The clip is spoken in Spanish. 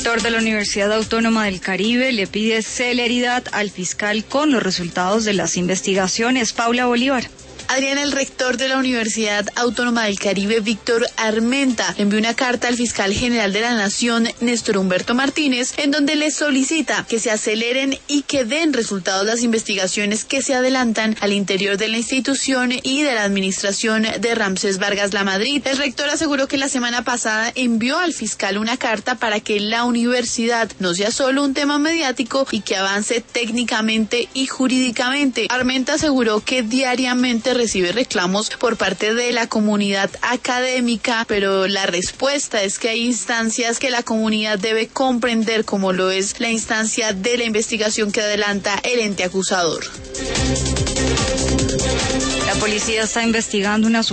rector de la Universidad Autónoma del Caribe le pide celeridad al fiscal con los resultados de las investigaciones. Paula Bolívar. Adrián, el rector de la Universidad Autónoma del Caribe, Víctor Armenta, envió una carta al fiscal general de la Nación, Néstor Humberto Martínez, en donde le solicita que se aceleren y que den resultados las investigaciones que se adelantan al interior de la institución y de la administración de Ramsés Vargas Lamadrid. El rector aseguró que la semana pasada envió al fiscal una carta para que la universidad no sea solo un tema mediático y que avance técnicamente y jurídicamente. Armenta aseguró que diariamente recibe reclamos por parte de la comunidad académica, pero la respuesta es que hay instancias que la comunidad debe comprender, como lo es la instancia de la investigación que adelanta el ente acusador. La policía está investigando una